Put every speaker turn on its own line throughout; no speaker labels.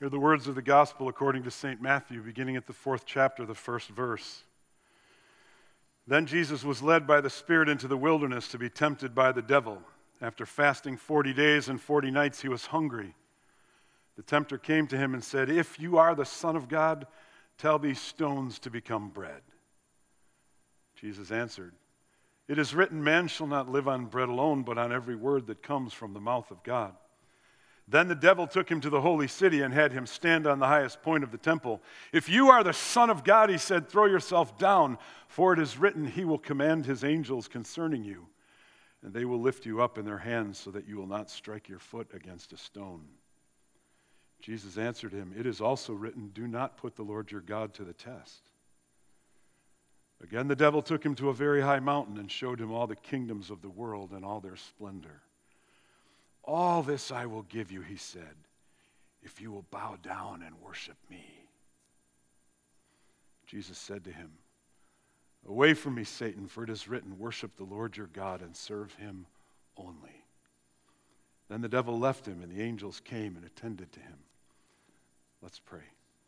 Hear the words of the gospel according to St. Matthew, beginning at the 4th chapter, the 1st verse. Then Jesus was led by the Spirit into the wilderness to be tempted by the devil. After fasting 40 days and 40 nights, he was hungry. The tempter came to him and said, "If you are the Son of God, tell these stones to become bread." Jesus answered, "It is written, man shall not live on bread alone, but on every word that comes from the mouth of God." Then the devil took him to the holy city and had him stand on the highest point of the temple. "If you are the Son of God," he said, "throw yourself down, for it is written, he will command his angels concerning you, and they will lift you up in their hands so that you will not strike your foot against a stone." Jesus answered him, "It is also written, do not put the Lord your God to the test." Again the devil took him to a very high mountain and showed him all the kingdoms of the world and all their splendor. "All this I will give you," he said, "if you will bow down and worship me." Jesus said to him, "Away from me, Satan, for it is written, worship the Lord your God and serve him only." Then the devil left him, and the angels came and attended to him. Let's pray.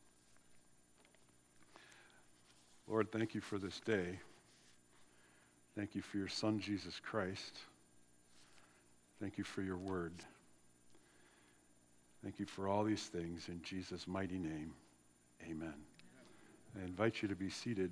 Lord, thank you for this day. Thank you for your Son, Jesus Christ. Thank you for your word. Thank you for all these things in Jesus' mighty name. Amen. I invite you to be seated.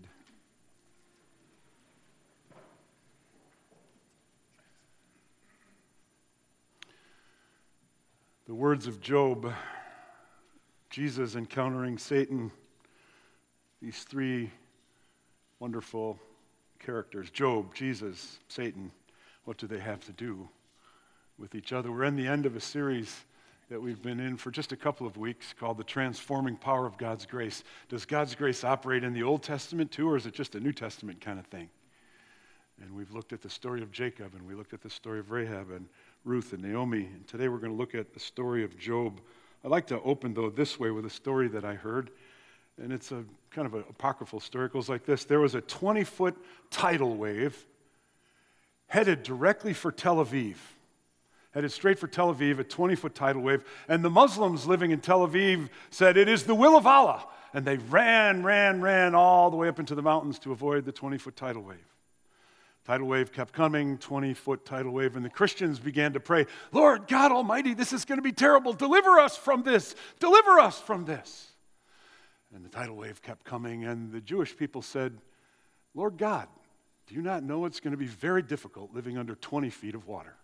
The words of Job, Jesus encountering Satan, these three wonderful characters, Job, Jesus, Satan, what do they have to do with each other? We're in the end of a series that we've been in for just a couple of weeks called The Transforming Power of God's Grace. Does God's grace operate in the Old Testament too, or is it just a New Testament kind of thing? And we've looked at the story of Jacob, and we looked at the story of Rahab and Ruth and Naomi, and today we're going to look at the story of Job. I'd like to open, though, this way with a story that I heard, and it's a kind of an apocryphal story. It goes like this. There was a 20-foot tidal wave headed directly for Tel Aviv. Headed straight for Tel Aviv, a 20-foot tidal wave. And the Muslims living in Tel Aviv said, "It is the will of Allah." And they ran all the way up into the mountains to avoid the 20-foot tidal wave. Tidal wave kept coming, 20-foot tidal wave, and the Christians began to pray, "Lord God Almighty, this is going to be terrible. Deliver us from this. Deliver us from this." And the tidal wave kept coming, and the Jewish people said, "Lord God, do you not know it's going to be very difficult living under 20 feet of water?"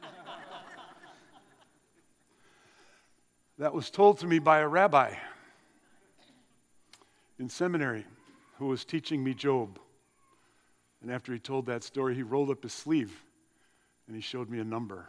That was told to me by a rabbi in seminary who was teaching me Job. And after he told that story, he rolled up his sleeve and he showed me a number.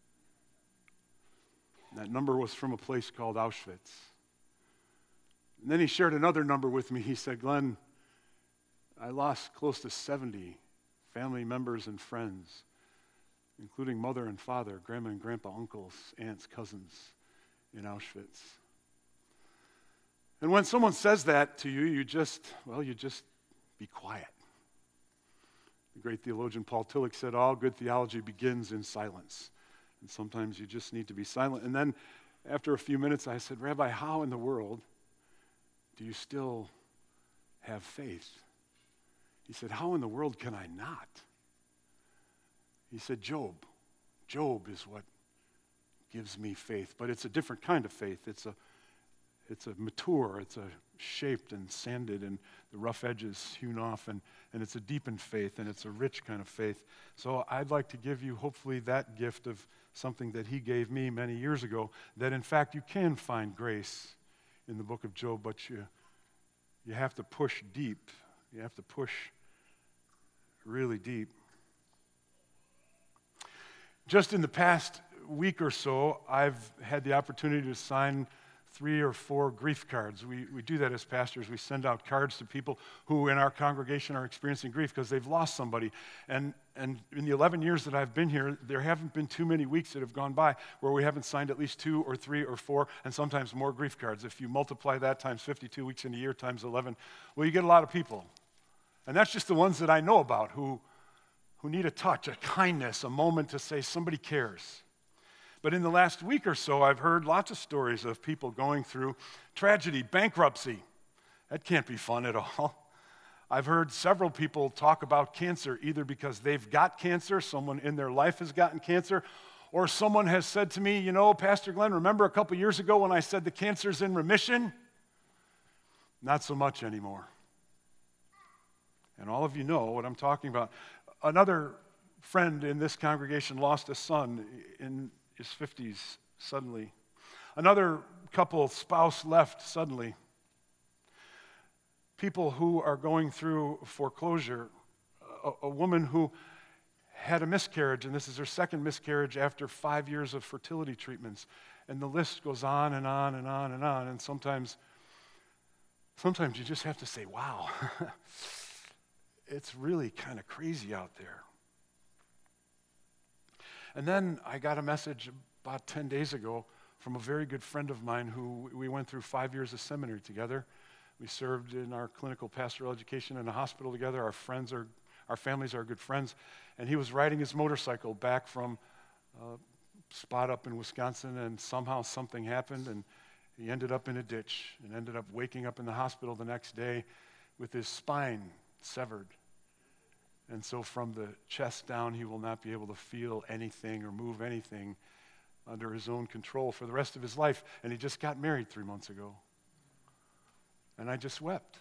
And that number was from a place called Auschwitz. And then he shared another number with me. He said, "Glenn, I lost close to 70 family members and friends, including mother and father, grandma and grandpa, uncles, aunts, cousins, in Auschwitz." And when someone says that to you, you just be quiet. The great theologian Paul Tillich said, all good theology begins in silence. And sometimes you just need to be silent. And then after a few minutes, I said, "Rabbi, how in the world do you still have faith?" He said, "How in the world can I not?" He said, Job is what gives me faith, but it's a different kind of faith. It's a mature, it's a shaped and sanded and the rough edges hewn off, and it's a deepened faith, and it's a rich kind of faith. So I'd like to give you hopefully that gift of something that he gave me many years ago, that in fact you can find grace in the book of Job, but you have to push deep. You have to push really deep. Just in the past week or so, I've had the opportunity to sign 3 or 4 grief cards. We do that as pastors. We send out cards to people who in our congregation are experiencing grief because they've lost somebody. And in the 11 years that I've been here, there haven't been too many weeks that have gone by where we haven't signed at least 2 or 3 or 4 and sometimes more grief cards. If you multiply that times 52 weeks in a year times 11, well, you get a lot of people. And that's just the ones that I know about who need a touch, a kindness, a moment to say somebody cares. But in the last week or so, I've heard lots of stories of people going through tragedy, bankruptcy. That can't be fun at all. I've heard several people talk about cancer, either because they've got cancer, someone in their life has gotten cancer, or someone has said to me, Pastor Glenn, remember a couple years ago when I said the cancer's in remission? Not so much anymore. And all of you know what I'm talking about. Another friend in this congregation lost a son in his 50s suddenly. Another couple, spouse left suddenly. People who are going through foreclosure. A woman who had a miscarriage, and this is her second miscarriage after 5 years of fertility treatments. And the list goes on and on and on and on. And sometimes you just have to say, wow, it's really kind of crazy out there. And then I got a message about 10 days ago from a very good friend of mine who we went through 5 years of seminary together. We served in our clinical pastoral education in a hospital together. Our families are good friends. And he was riding his motorcycle back from a spot up in Wisconsin, and somehow something happened, and he ended up in a ditch and ended up waking up in the hospital the next day with his spine severed. And so from the chest down, he will not be able to feel anything or move anything under his own control for the rest of his life. And he just got married 3 months ago. And I just wept.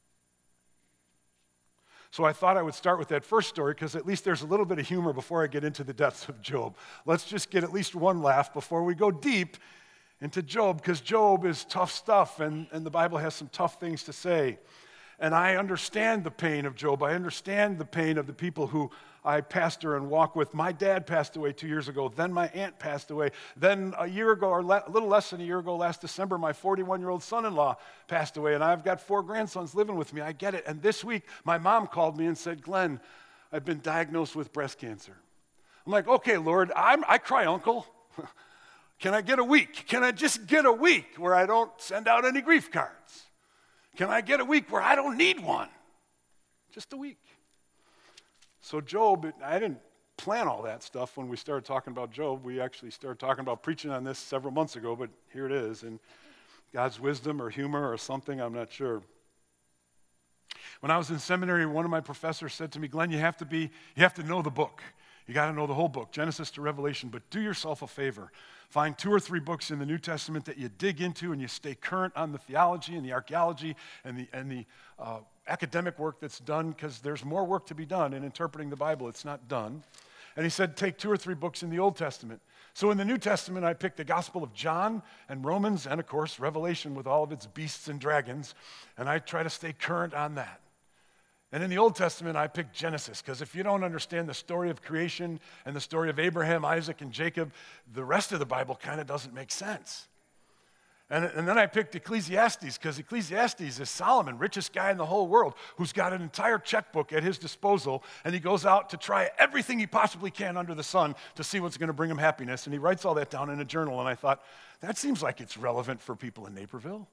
So I thought I would start with that first story because at least there's a little bit of humor before I get into the depths of Job. Let's just get at least one laugh before we go deep into Job, because Job is tough stuff, and the Bible has some tough things to say. And I understand the pain of Job. I understand the pain of the people who I pastor and walk with. My dad passed away 2 years ago. Then my aunt passed away. Then a year ago, or a little less than a year ago, last December, my 41-year-old son-in-law passed away. And I've got 4 grandsons living with me. I get it. And this week, my mom called me and said, Glenn, I've been diagnosed with breast cancer. I'm like, okay, Lord, I cry uncle. Can I get a week? Can I just get a week where I don't send out any grief cards? Can I get a week where I don't need one? Just a week. So Job, I didn't plan all that stuff when we started talking about Job. We actually started talking about preaching on this several months ago, but here it is. And God's wisdom or humor or something, I'm not sure. When I was in seminary, one of my professors said to me, Glenn, you have to know the book. You got to know the whole book, Genesis to Revelation, but do yourself a favor. Find 2 or 3 books in the New Testament that you dig into and you stay current on the theology and the archaeology and the academic work that's done, because there's more work to be done in interpreting the Bible. It's not done. And he said, take 2 or 3 books in the Old Testament. So in the New Testament, I picked the Gospel of John and Romans and, of course, Revelation with all of its beasts and dragons, and I try to stay current on that. And in the Old Testament, I picked Genesis, because if you don't understand the story of creation and the story of Abraham, Isaac, and Jacob, the rest of the Bible kind of doesn't make sense. And then I picked Ecclesiastes, because Ecclesiastes is Solomon, richest guy in the whole world, who's got an entire checkbook at his disposal, and he goes out to try everything he possibly can under the sun to see what's going to bring him happiness, and he writes all that down in a journal, and I thought, that seems like it's relevant for people in Naperville.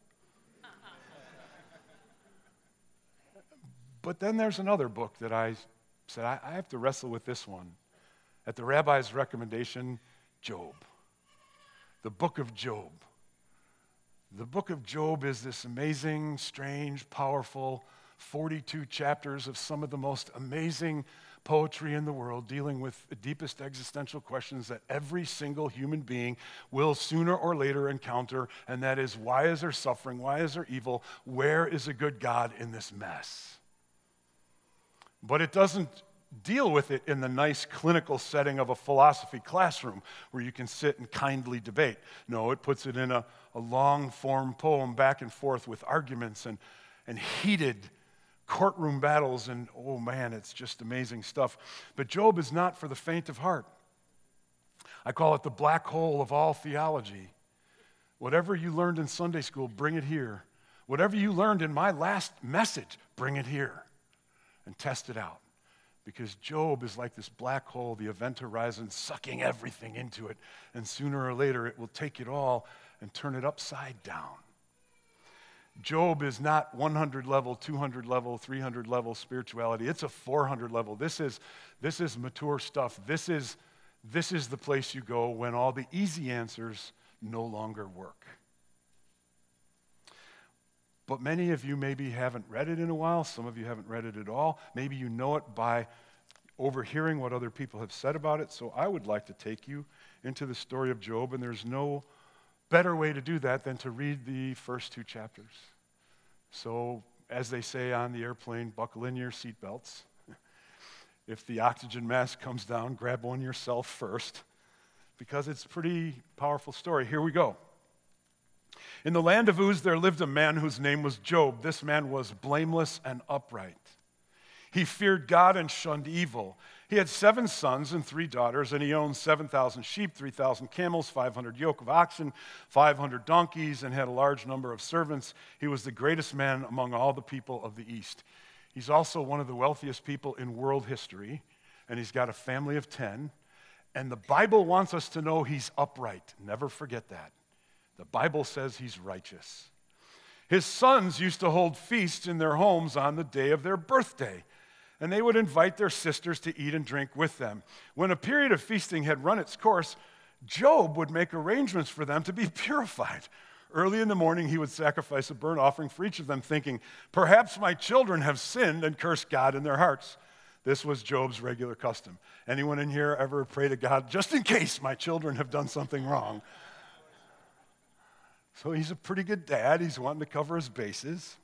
But then there's another book that I said, I have to wrestle with this one. At the rabbi's recommendation, Job. The book of Job. The book of Job is this amazing, strange, powerful 42 chapters of some of the most amazing poetry in the world, dealing with the deepest existential questions that every single human being will sooner or later encounter, and that is, why is there suffering? Why is there evil? Where is a good God in this mess? But it doesn't deal with it in the nice clinical setting of a philosophy classroom where you can sit and kindly debate. No, it puts it in a long-form poem back and forth with arguments and heated courtroom battles, and oh man, it's just amazing stuff. But Job is not for the faint of heart. I call it the black hole of all theology. Whatever you learned in Sunday school, bring it here. Whatever you learned in my last message, bring it here and test it out. Because Job is like this black hole, the event horizon, sucking everything into it. And sooner or later, it will take it all and turn it upside down. Job is not 100 level, 200 level, 300 level spirituality. It's a 400 level. This is mature stuff. This is this is the place you go when all the easy answers no longer work. But many of you maybe haven't read it in a while. Some of you haven't read it at all. Maybe you know it by overhearing what other people have said about it. So I would like to take you into the story of Job, and there's no better way to do that than to read the first 2 chapters. So, as they say on the airplane, buckle in your seatbelts. If the oxygen mask comes down, grab one yourself first, because it's a pretty powerful story. Here we go. In the land of Uz, there lived a man whose name was Job. This man was blameless and upright. He feared God and shunned evil. He had 7 sons and 3 daughters, and he owned 7,000 sheep, 3,000 camels, 500 yoke of oxen, 500 donkeys, and had a large number of servants. He was the greatest man among all the people of the East. He's also one of the wealthiest people in world history, and he's got a family of 10. And the Bible wants us to know he's upright. Never forget that. The Bible says he's righteous. His sons used to hold feasts in their homes on the day of their birthday, and they would invite their sisters to eat and drink with them. When a period of feasting had run its course, Job would make arrangements for them to be purified. Early in the morning, he would sacrifice a burnt offering for each of them, thinking, perhaps my children have sinned and cursed God in their hearts. This was Job's regular custom. Anyone in here ever pray to God, just in case my children have done something wrong? So he's a pretty good dad. He's wanting to cover his bases.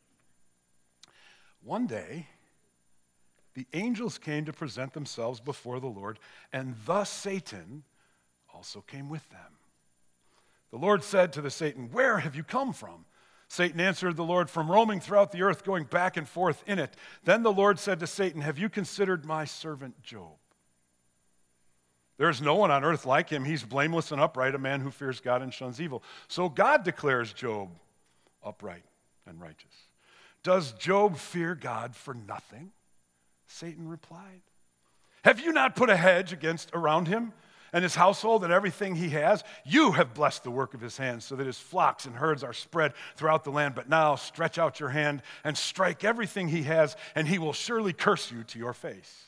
One day, the angels came to present themselves before the Lord, and thus Satan also came with them. The Lord said to the Satan, where have you come from? Satan answered the Lord, from roaming throughout the earth, going back and forth in it. Then the Lord said to Satan, have you considered my servant Job? There is no one on earth like him. He's blameless and upright, a man who fears God and shuns evil. So God declares Job upright and righteous. Does Job fear God for nothing? Satan replied. Have you not put a hedge around him and his household and everything he has? You have blessed the work of his hands so that his flocks and herds are spread throughout the land. But now stretch out your hand and strike everything he has, and he will surely curse you to your face.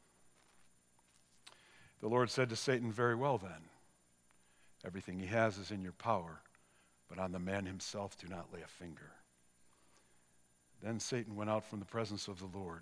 The Lord said to Satan, very well then, everything he has is in your power, but on the man himself do not lay a finger. Then Satan went out from the presence of the Lord.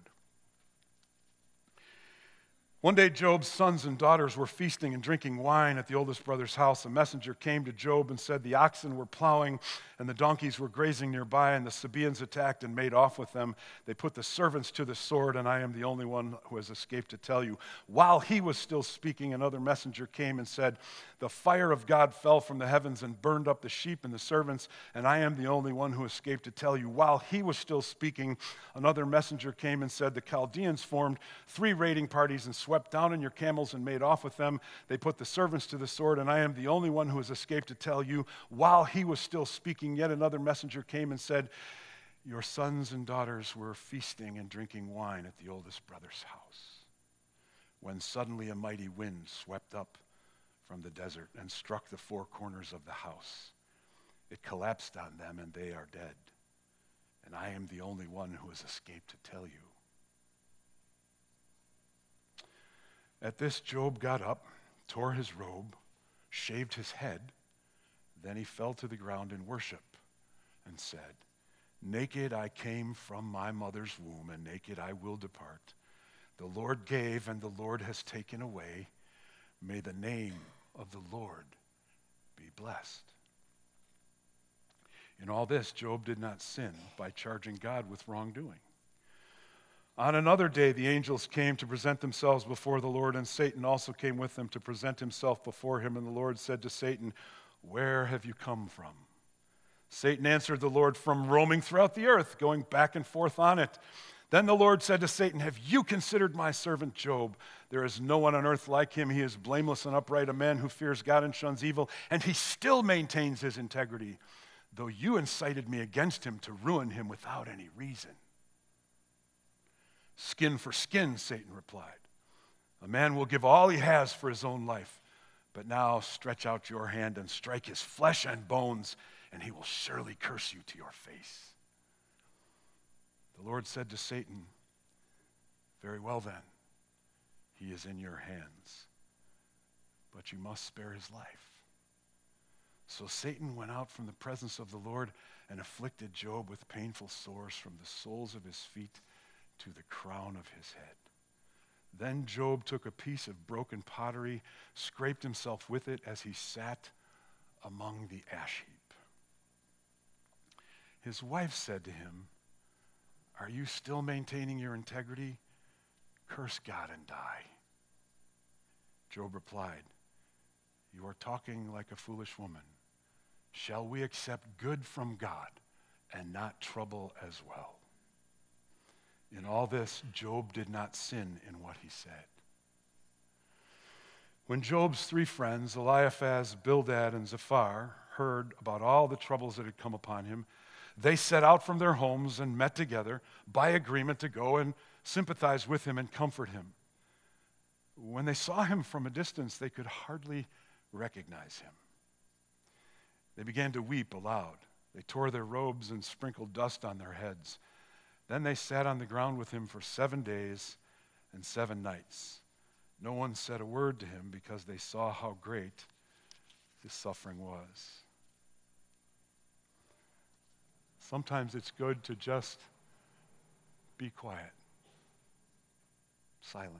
One day, Job's sons and daughters were feasting and drinking wine at the oldest brother's house. A messenger came to Job and said, the oxen were plowing and the donkeys were grazing nearby, and the Sabaeans attacked and made off with them. They put the servants to the sword, and I am the only one who has escaped to tell you. While he was still speaking, another messenger came and said, the fire of God fell from the heavens and burned up the sheep and the servants, and I am the only one who escaped to tell you. While he was still speaking, another messenger came and said, the Chaldeans formed 3 raiding parties and swept down on your camels and made off with them. They put the servants to the sword, and I am the only one who has escaped to tell you. While he was still speaking, yet another messenger came and said, your sons and daughters were feasting and drinking wine at the oldest brother's house, when suddenly a mighty wind swept up from the desert and struck the 4 corners of the house. It collapsed on them, and they are dead. And I am the only one who has escaped to tell you. At this, Job got up, tore his robe, shaved his head. Then he fell to the ground in worship and said, naked I came from my mother's womb, and naked I will depart. The Lord gave, and the Lord has taken away. May the name of the Lord be blessed. In all this, Job did not sin by charging God with wrongdoing. On another day, the angels came to present themselves before the Lord, and Satan also came with them to present himself before him. And the Lord said to Satan, where have you come from? Satan answered the Lord, from roaming throughout the earth, going back and forth on it. Then the Lord said to Satan, have you considered my servant Job? There is no one on earth like him. He is blameless and upright, a man who fears God and shuns evil, and he still maintains his integrity, though you incited me against him to ruin him without any reason. Skin for skin, Satan replied. A man will give all he has for his own life, but now stretch out your hand and strike his flesh and bones, and he will surely curse you to your face. The Lord said to Satan, very well then, he is in your hands. but you must spare his life." So Satan went out from the presence of the Lord and afflicted Job with painful sores from the soles of his feet to the crown of his head. Then Job took a piece of broken pottery, scraped himself with it as he sat among the ash heap. His wife said to him, "Are you still maintaining your integrity? Curse God and die." Job replied, "You are talking like a foolish woman. Shall we accept good from God and not trouble as well?" In all this, Job did not sin in what he said. When Job's three friends, Eliphaz, Bildad, and Zophar, heard about all the troubles that had come upon him, they set out from their homes and met together by agreement to go and sympathize with him and comfort him. When they saw him from a distance, they could hardly recognize him. They began to weep aloud. They tore their robes and sprinkled dust on their heads. Then they sat on the ground with him for 7 days and 7 nights. No one said a word to him because they saw how great his suffering was. Sometimes it's good to just be quiet, silent.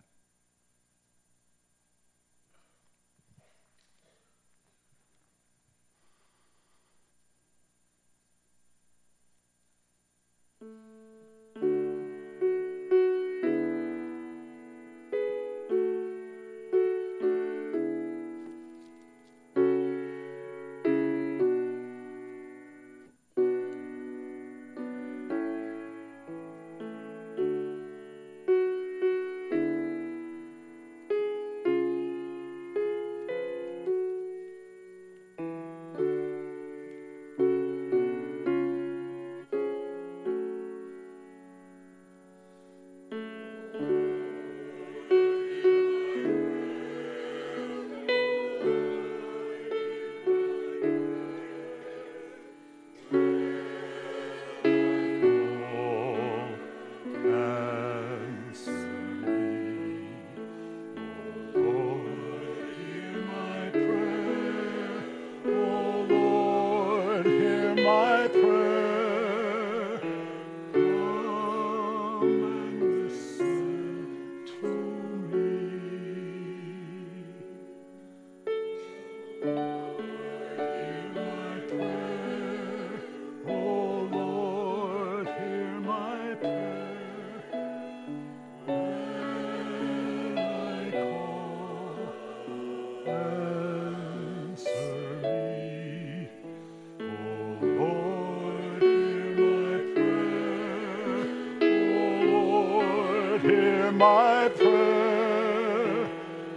My prayer,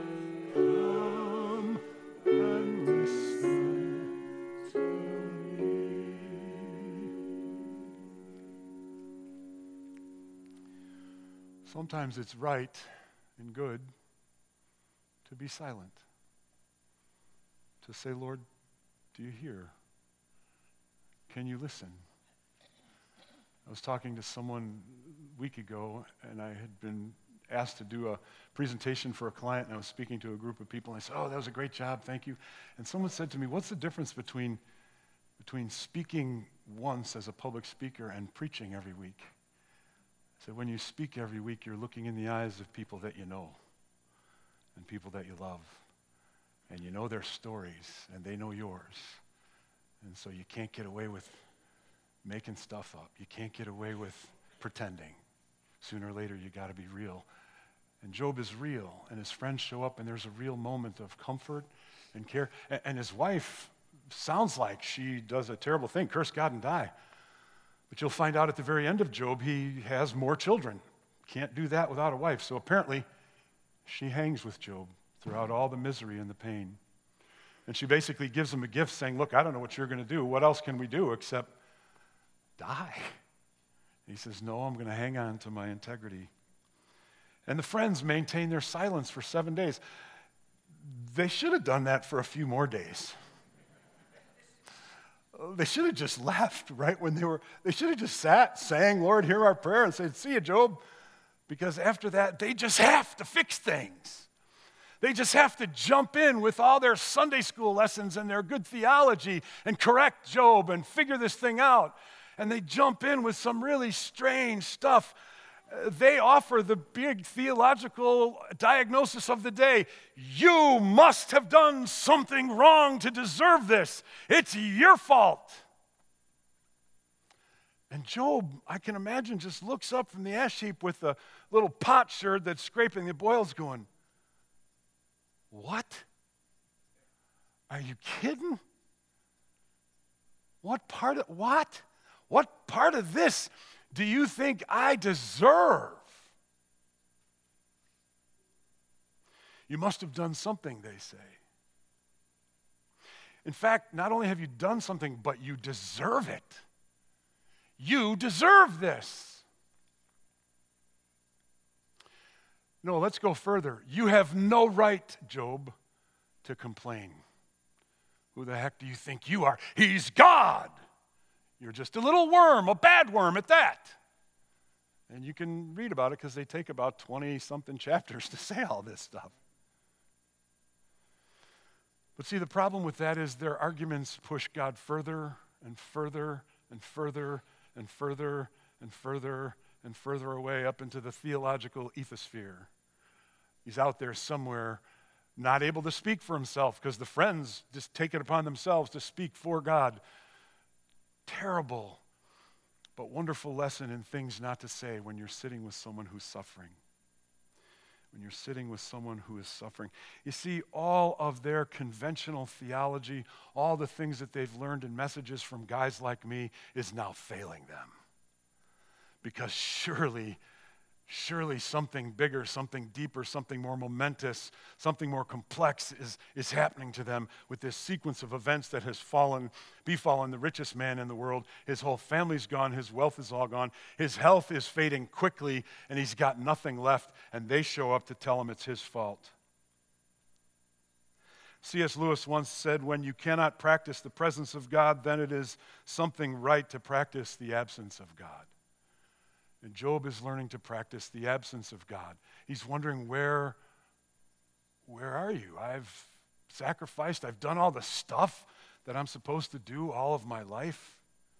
come and listen to me. Sometimes it's right and good to be silent, to say, "Lord, do you hear? Can you listen?" I was talking to someone a week ago, and I had been asked to do a presentation for a client, and I was speaking to a group of people, and I said, "Oh, that was a great job, thank you." And someone said to me, "What's the difference between speaking once as a public speaker and preaching every week?" I said, "When you speak every week, you're looking in the eyes of people that you know and people that you love, and you know their stories, and they know yours. And so you can't get away with making stuff up. You can't get away with pretending. Sooner or later, you got to be real." And Job is real, and his friends show up, and there's a real moment of comfort and care. And his wife sounds like she does a terrible thing, curse God and die. But you'll find out at the very end of Job, he has more children. Can't do that without a wife. So apparently, she hangs with Job throughout all the misery and the pain. And she basically gives him a gift saying, "Look, I don't know what you're going to do. What else can we do except die?" He says, "No, I'm going to hang on to my integrity." And the friends maintain their silence for 7 days. They should have done that for a few more days. They should have just left right when they should have just sat, sang, "Lord, hear our prayer," and said, "See you, Job." Because after that, they just have to fix things. They just have to jump in with all their Sunday school lessons and their good theology and correct Job and figure this thing out. And they jump in with some really strange stuff. They offer the big theological diagnosis of the day. You must have done something wrong to deserve this. It's your fault. And Job, I can imagine, just looks up from the ash heap with a little potsherd that's scraping the boils going, what? Are you kidding? What part of this do you think I deserve? You must have done something, they say. In fact, not only have you done something, but you deserve it. You deserve this. No, let's go further. You have no right, Job, to complain. Who the heck do you think you are? He's God. You're just a little worm, a bad worm at that. And you can read about it because they take about 20-something chapters to say all this stuff. But see, the problem with that is their arguments push God further and further and further and further and further and further away up into the theological ethosphere. He's out there somewhere, not able to speak for himself because the friends just take it upon themselves to speak for God. Terrible, but wonderful lesson in things not to say when you're sitting with someone who's suffering. When you're sitting with someone who is suffering. You see, all of their conventional theology, all the things that they've learned in messages from guys like me is now failing them. Because surely something bigger, something deeper, something more momentous, something more complex is happening to them with this sequence of events that has befallen the richest man in the world. His whole family's gone, his wealth is all gone, his health is fading quickly, and he's got nothing left, and they show up to tell him it's his fault. C.S. Lewis once said, when you cannot practice the presence of God, then it is something right to practice the absence of God. And Job is learning to practice the absence of God. He's wondering, where are you? I've sacrificed. I've done all the stuff that I'm supposed to do all of my life.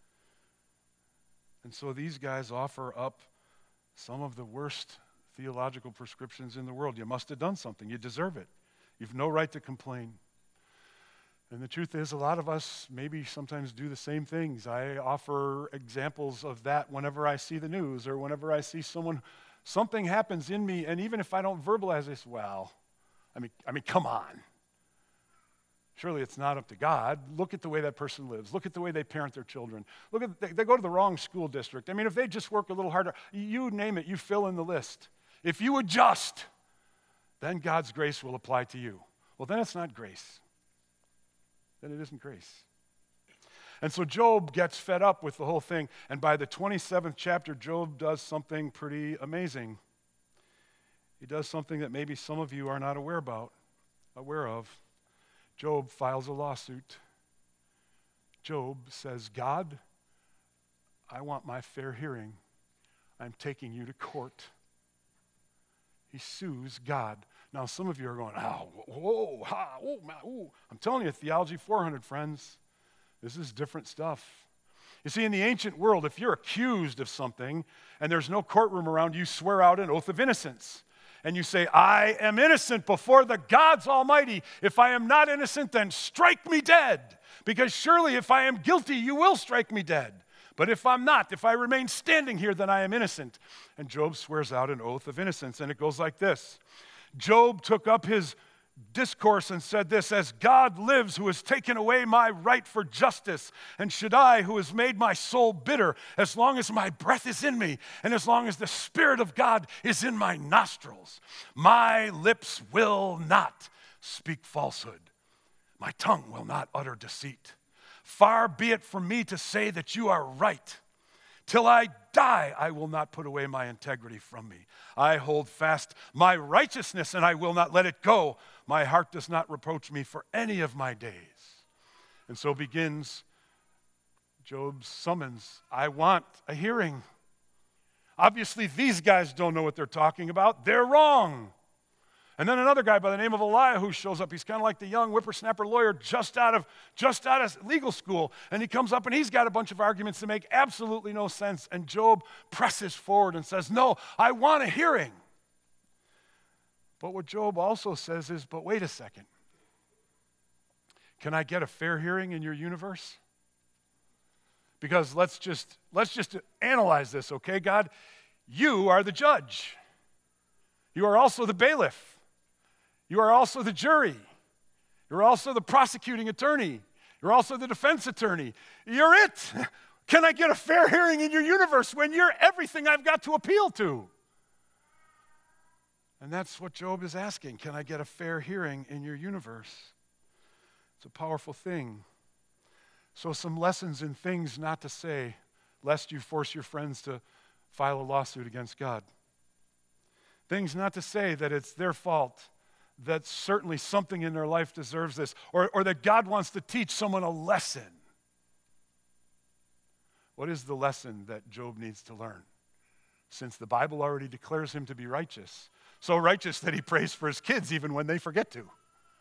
And so these guys offer up some of the worst theological prescriptions in the world. You must have done something. You deserve it. You've no right to complain. And the truth is, a lot of us maybe sometimes do the same things. I offer examples of that whenever I see the news or whenever I see something happens in me, and even if I don't verbalize this, I mean, come on. Surely it's not up to God. Look at the way that person lives. Look at the way they parent their children. Look at they go to the wrong school district. I mean, if they just work a little harder, you name it, you fill in the list. If you adjust, then God's grace will apply to you. Well, then it's not grace. Then it isn't grace. And so Job gets fed up with the whole thing, and by the 27th chapter, Job does something pretty amazing. He does something that maybe some of you are not aware of. Job files a lawsuit. Job says, God, I want my fair hearing. I'm taking you to court. He sues God. Now, some of you are going, I'm telling you, Theology 400, friends, this is different stuff. You see, in the ancient world, if you're accused of something and there's no courtroom around, you swear out an oath of innocence. And you say, I am innocent before the gods almighty. If I am not innocent, then strike me dead. Because surely if I am guilty, you will strike me dead. But if I'm not, if I remain standing here, then I am innocent. And Job swears out an oath of innocence. And it goes like this. Job took up his discourse and said this, as God lives who has taken away my right for justice, and Shaddai who has made my soul bitter, as long as my breath is in me, and as long as the Spirit of God is in my nostrils, my lips will not speak falsehood. My tongue will not utter deceit. Far be it from me to say that you are right. Till I die, I will not put away my integrity from me. I hold fast my righteousness, and I will not let it go. My heart does not reproach me for any of my days. And so begins Job's summons. I want a hearing. Obviously, these guys don't know what they're talking about. They're wrong. And then another guy by the name of Eliyahu shows up. He's kind of like the young whippersnapper lawyer just out of legal school. And he comes up and he's got a bunch of arguments that make absolutely no sense. And Job presses forward and says, no, I want a hearing. But what Job also says is, but wait a second. Can I get a fair hearing in your universe? Because let's just analyze this, okay, God? You are the judge. You are also the bailiff. You are also the jury. You're also the prosecuting attorney. You're also the defense attorney. You're it. Can I get a fair hearing in your universe when you're everything I've got to appeal to? And that's what Job is asking. Can I get a fair hearing in your universe? It's a powerful thing. So some lessons in things not to say, lest you force your friends to file a lawsuit against God. Things not to say that it's their fault, that certainly something in their life deserves this, or that God wants to teach someone a lesson. What is the lesson that Job needs to learn? Since the Bible already declares him to be righteous, so righteous that he prays for his kids even when they forget to.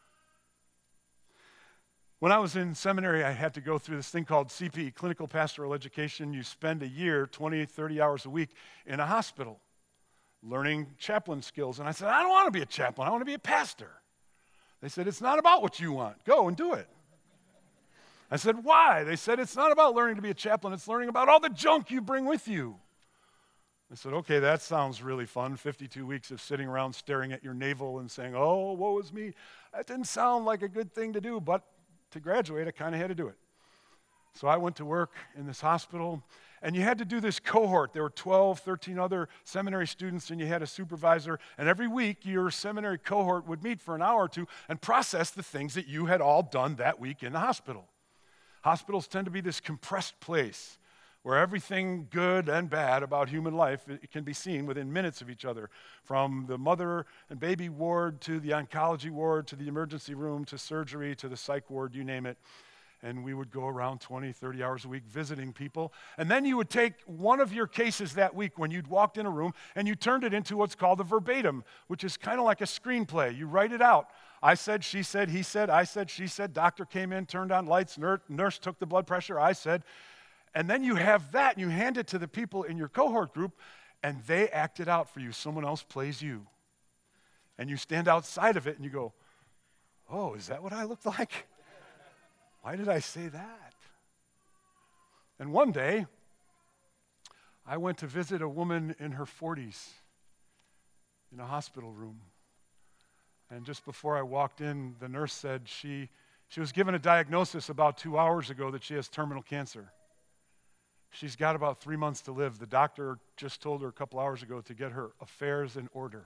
When I was in seminary, I had to go through this thing called CP, Clinical Pastoral Education. You spend a year, 20, 30 hours a week in a hospital learning chaplain skills. And I said, I don't want to be a chaplain. I want to be a pastor. They said, it's not about what you want. Go and do it. I said, why? They said, it's not about learning to be a chaplain. It's learning about all the junk you bring with you. I said, okay, that sounds really fun. 52 weeks of sitting around staring at your navel and saying, oh, woe is me. That didn't sound like a good thing to do, but to graduate, I kind of had to do it. So I went to work in this hospital, and you had to do this cohort. There were 12, 13 other seminary students, and you had a supervisor. And every week, your seminary cohort would meet for an hour or two and process the things that you had all done that week in the hospital. Hospitals tend to be this compressed place where everything good and bad about human life it can be seen within minutes of each other, from the mother and baby ward to the oncology ward to the emergency room to surgery to the psych ward, you name it. And we would go around 20, 30 hours a week visiting people. And then you would take one of your cases that week when you'd walked in a room and you turned it into what's called a verbatim, which is kind of like a screenplay. You write it out. I said, she said, he said, I said, she said, doctor came in, turned on lights, nurse took the blood pressure, I said. And then you have that and you hand it to the people in your cohort group and they act it out for you. Someone else plays you. And you stand outside of it and you go, oh, is that what I looked like? Why did I say that? And one day, I went to visit a woman in her 40s in a hospital room. And just before I walked in, the nurse said she was given a diagnosis about 2 hours ago that she has terminal cancer. She's got about 3 months to live. The doctor just told her a couple hours ago to get her affairs in order.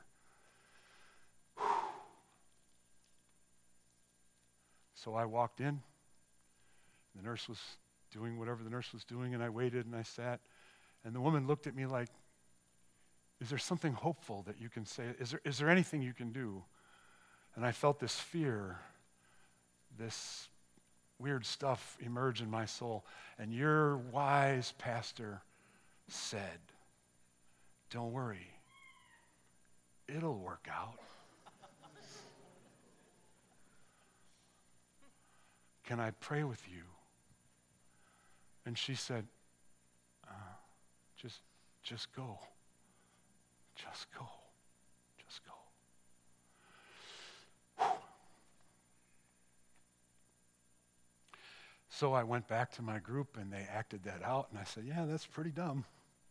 So I walked in. The nurse was doing whatever the nurse was doing, and I waited and I sat. And the woman looked at me like, is there something hopeful that you can say? Is there anything you can do? And I felt this fear, this weird stuff emerge in my soul. And your wise pastor said, don't worry, it'll work out. Can I pray with you? And she said, just go. Just go. Just go. So I went back to my group and they acted that out and I said, yeah, that's pretty dumb.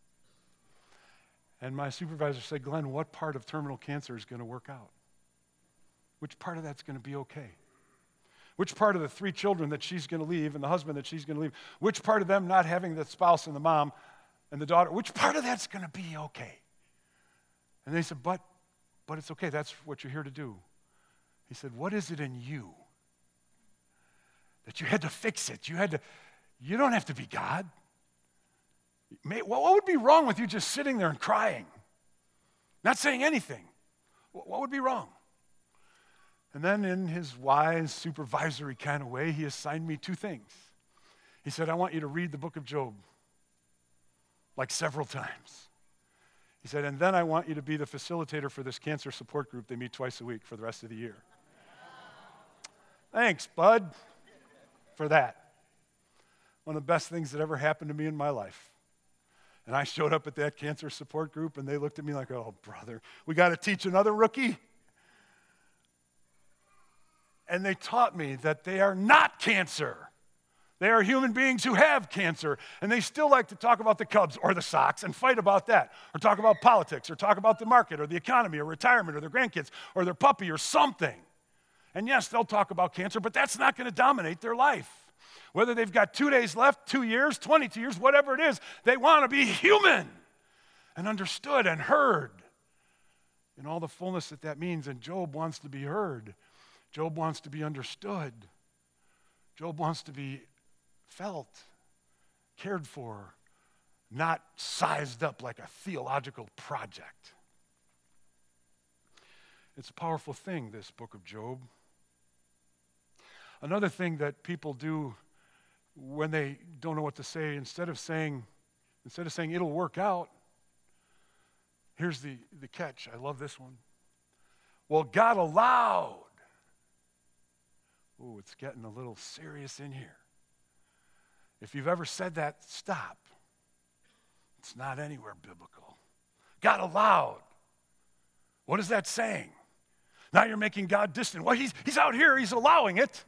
And my supervisor said, Glenn, what part of terminal cancer is going to work out? Which part of that's going to be okay? Which part of the 3 children that she's going to leave and the husband that she's going to leave, which part of them not having the spouse and the mom and the daughter, which part of that's going to be okay? And they said, but it's okay. That's what you're here to do. He said, what is it in you that you had to fix it? You don't have to be God. What would be wrong with you just sitting there and crying? Not saying anything. What would be wrong? And then in his wise, supervisory kind of way, he assigned me 2 things. He said, I want you to read the book of Job, like several times. He said, and then I want you to be the facilitator for this cancer support group. They meet twice a week for the rest of the year. Thanks, bud, for that. One of the best things that ever happened to me in my life. And I showed up at that cancer support group, and they looked at me like, oh, brother, we got to teach another rookie. And they taught me that they are not cancer. They are human beings who have cancer, and they still like to talk about the Cubs or the Sox and fight about that, or talk about politics, or talk about the market, or the economy, or retirement, or their grandkids, or their puppy, or something. And yes, they'll talk about cancer, but that's not going to dominate their life. Whether they've got 2 days left, 2 years, 22 years, whatever it is, they want to be human and understood and heard in all the fullness that that means. And Job wants to be heard. Job wants to be understood. Job wants to be felt, cared for, not sized up like a theological project. It's a powerful thing, this book of Job. Another thing that people do when they don't know what to say, instead of saying it'll work out, here's the catch. I love this one. Well, God allowed. Oh, it's getting a little serious in here. If you've ever said that, stop. It's not anywhere biblical. God allowed. What is that saying? Now you're making God distant. Well, he's out here. He's allowing it.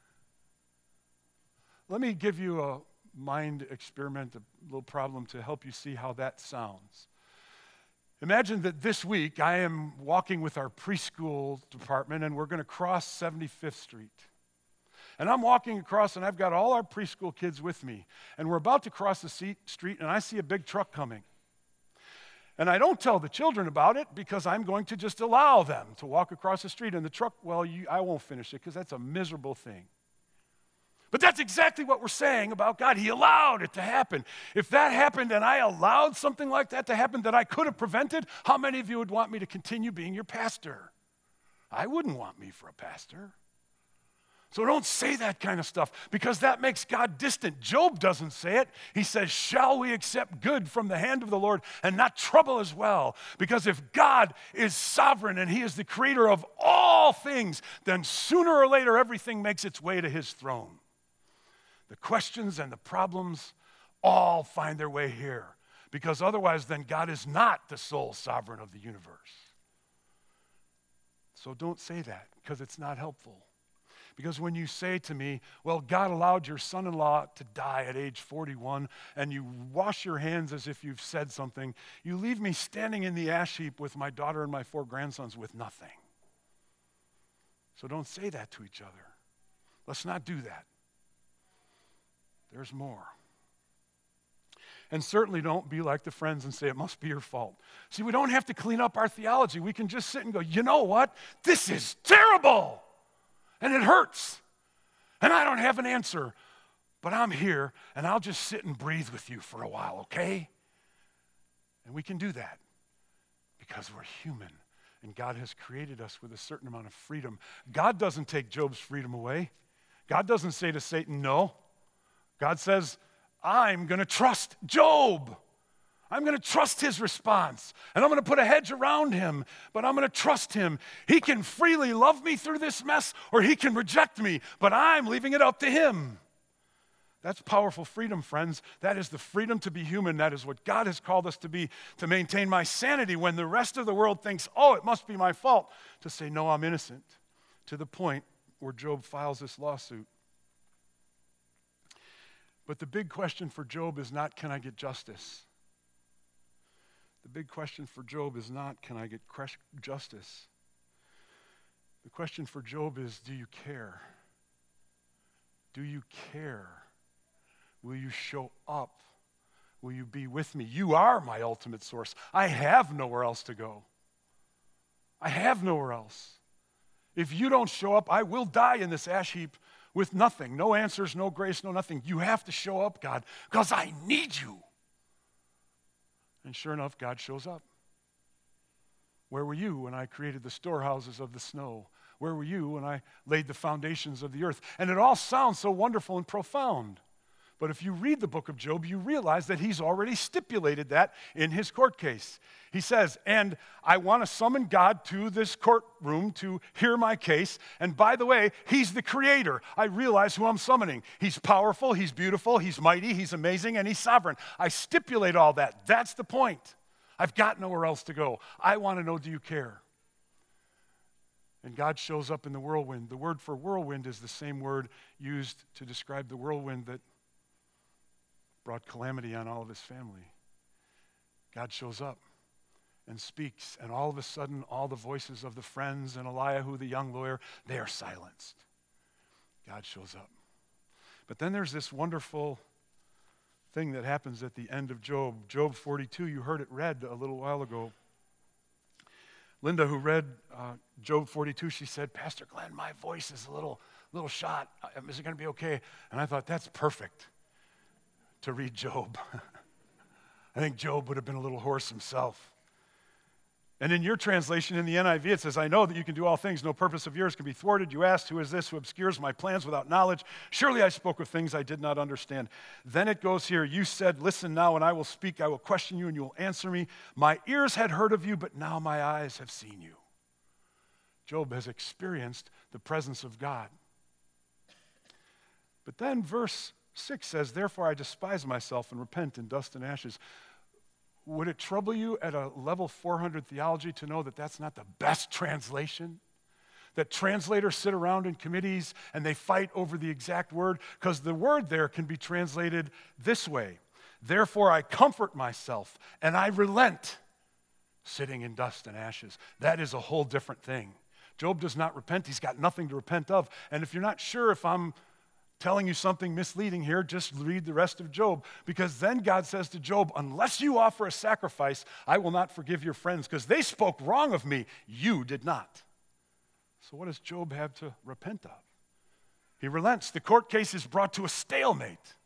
Let me give you a mind experiment, a little problem to help you see how that sounds. Imagine that this week I am walking with our preschool department, and we're going to cross 75th Street. And I'm walking across, and I've got all our preschool kids with me. And we're about to cross the street, and I see a big truck coming. And I don't tell the children about it because I'm going to just allow them to walk across the street. And the truck, well, I won't finish it because that's a miserable thing. But that's exactly what we're saying about God. He allowed it to happen. If that happened and I allowed something like that to happen that I could have prevented, how many of you would want me to continue being your pastor? I wouldn't want me for a pastor. So don't say that kind of stuff because that makes God distant. Job doesn't say it. He says, shall we accept good from the hand of the Lord and not trouble as well? Because if God is sovereign and he is the creator of all things, then sooner or later everything makes its way to his throne. The questions and the problems all find their way here because otherwise then God is not the sole sovereign of the universe. So don't say that because it's not helpful. Because when you say to me, well, God allowed your son-in-law to die at age 41, and you wash your hands as if you've said something, you leave me standing in the ash heap with my daughter and my 4 grandsons with nothing. So don't say that to each other. Let's not do that. There's more. And certainly don't be like the friends and say it must be your fault. See, we don't have to clean up our theology. We can just sit and go, you know what? This is terrible. And it hurts. And I don't have an answer. But I'm here, and I'll just sit and breathe with you for a while, okay? And we can do that because we're human. And God has created us with a certain amount of freedom. God doesn't take Job's freedom away. God doesn't say to Satan, no. God says, I'm going to trust Job. I'm going to trust his response, and I'm going to put a hedge around him, but I'm going to trust him. He can freely love me through this mess, or he can reject me, but I'm leaving it up to him. That's powerful freedom, friends. That is the freedom to be human. That is what God has called us to be, to maintain my sanity when the rest of the world thinks, oh, it must be my fault, to say, no, I'm innocent, to the point where Job files this lawsuit. But the big question for Job is not, can I get justice? The big question for Job is not, can I get justice? The question for Job is, do you care? Do you care? Will you show up? Will you be with me? You are my ultimate source. I have nowhere else to go. I have nowhere else. If you don't show up, I will die in this ash heap with nothing. No answers, no grace, no nothing. You have to show up, God, because I need you. And sure enough, God shows up. Where were you when I created the storehouses of the snow? Where were you when I laid the foundations of the earth? And it all sounds so wonderful and profound. But if you read the book of Job, you realize that he's already stipulated that in his court case. He says, and I want to summon God to this courtroom to hear my case. And by the way, he's the creator. I realize who I'm summoning. He's powerful, he's beautiful, he's mighty, he's amazing, and he's sovereign. I stipulate all that. That's the point. I've got nowhere else to go. I want to know, do you care? And God shows up in the whirlwind. The word for whirlwind is the same word used to describe the whirlwind that brought calamity on all of his family. God shows up and speaks, and all of a sudden, all the voices of the friends and Eliyahu, the young lawyer, they are silenced. God shows up. But then there's this wonderful thing that happens at the end of Job. Job 42, you heard it read a little while ago. Linda, who read Job 42, she said, Pastor Glenn, my voice is a little shot. Is it going to be okay? And I thought, that's perfect to read Job. I think Job would have been a little hoarse himself. And in your translation, in the NIV, it says, I know that you can do all things. No purpose of yours can be thwarted. You asked, who is this who obscures my plans without knowledge? Surely I spoke of things I did not understand. Then it goes here, you said, listen now, and I will speak. I will question you, and you will answer me. My ears had heard of you, but now my eyes have seen you. Job has experienced the presence of God. But then verse 6 says, therefore I despise myself and repent in dust and ashes. Would it trouble you at a level 400 theology to know that that's not the best translation? That translators sit around in committees and they fight over the exact word? Because the word there can be translated this way. Therefore I comfort myself and I relent, sitting in dust and ashes. That is a whole different thing. Job does not repent. He's got nothing to repent of. And if you're not sure if I'm telling you something misleading here, just read the rest of Job, because then God says to Job, unless you offer a sacrifice, I will not forgive your friends, because they spoke wrong of me. You did not. So what does Job have to repent of? He relents. The court case is brought to a stalemate.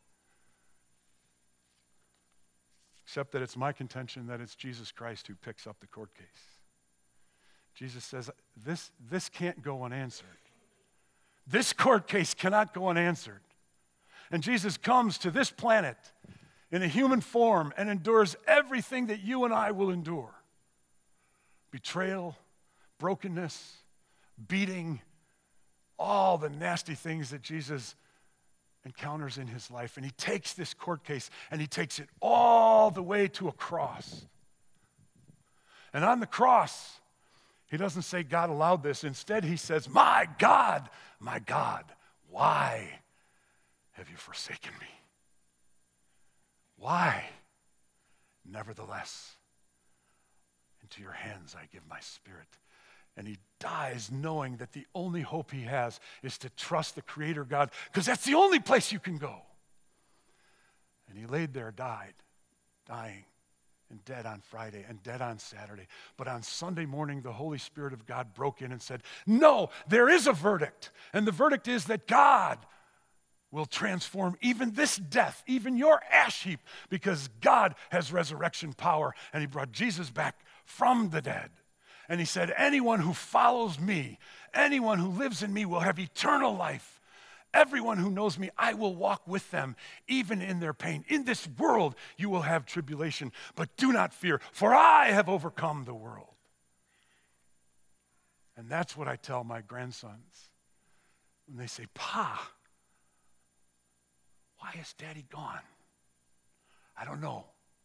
Except that it's my contention that it's Jesus Christ who picks up the court case. Jesus says, this can't go unanswered. This court case cannot go unanswered. And Jesus comes to this planet in a human form and endures everything that you and I will endure. Betrayal, brokenness, beating, all the nasty things that Jesus encounters in his life. And he takes this court case and he takes it all the way to a cross. And on the cross, he doesn't say God allowed this. Instead, he says, my God, why have you forsaken me? Why? Nevertheless, into your hands I give my spirit. And he dies knowing that the only hope he has is to trust the Creator God, because that's the only place you can go. And he laid there, dying. And dead on Friday, and dead on Saturday. But on Sunday morning, the Holy Spirit of God broke in and said, no, there is a verdict. And the verdict is that God will transform even this death, even your ash heap, because God has resurrection power. And he brought Jesus back from the dead. And he said, anyone who follows me, anyone who lives in me will have eternal life. Everyone who knows me, I will walk with them, even in their pain. In this world, you will have tribulation, but do not fear, for I have overcome the world. And that's what I tell my grandsons when they say, Pa, why is Daddy gone? I don't know.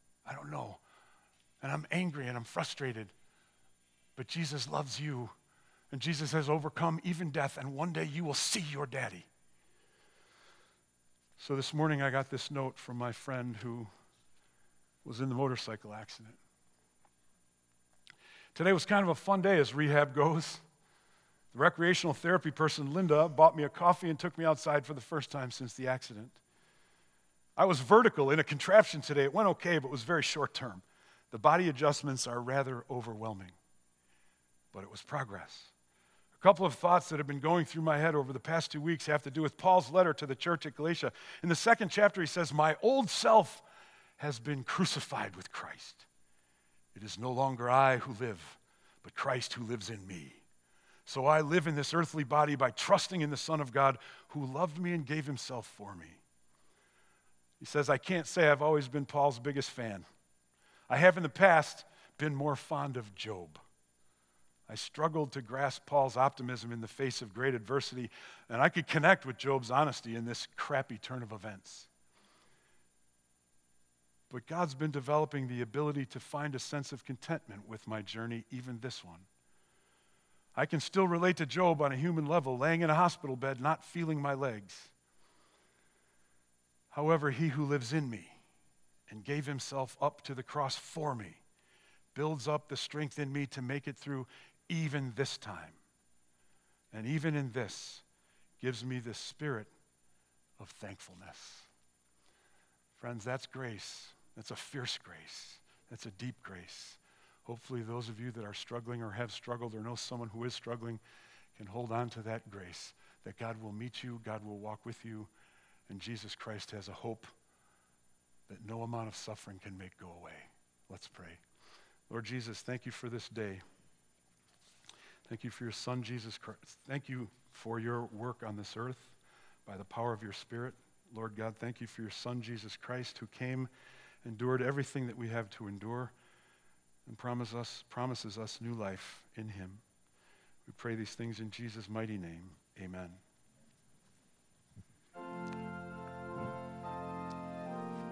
And I'm angry and I'm frustrated, but Jesus loves you, and Jesus has overcome even death, and one day you will see your daddy. So this morning I got this note from my friend who was in the motorcycle accident. Today was kind of a fun day as rehab goes. The recreational therapy person, Linda, bought me a coffee and took me outside for the first time since the accident. I was vertical in a contraption today. It went okay, but it was very short term. The body adjustments are rather overwhelming, but it was progress. A couple of thoughts that have been going through my head over the past 2 weeks have to do with Paul's letter to the church at Galatia. In the second chapter, he says, my old self has been crucified with Christ. It is no longer I who live, but Christ who lives in me. So I live in this earthly body by trusting in the Son of God who loved me and gave himself for me. He says, I can't say I've always been Paul's biggest fan. I have in the past been more fond of Job. I struggled to grasp Paul's optimism in the face of great adversity, and I could connect with Job's honesty in this crappy turn of events. But God's been developing the ability to find a sense of contentment with my journey, even this one. I can still relate to Job on a human level, laying in a hospital bed, not feeling my legs. However, he who lives in me and gave himself up to the cross for me builds up the strength in me to make it through even this time. And even in this, gives me the spirit of thankfulness. Friends, that's grace. That's a fierce grace. That's a deep grace. Hopefully those of you that are struggling or have struggled or know someone who is struggling can hold on to that grace, that God will meet you, God will walk with you, and Jesus Christ has a hope that no amount of suffering can make go away. Let's pray. Lord Jesus, thank you for this day. Thank you for your Son, Jesus Christ. Thank you for your work on this earth by the power of your Spirit. Lord God, thank you for your Son, Jesus Christ, who came, endured everything that we have to endure, and promises us new life in him. We pray these things in Jesus' mighty name. Amen.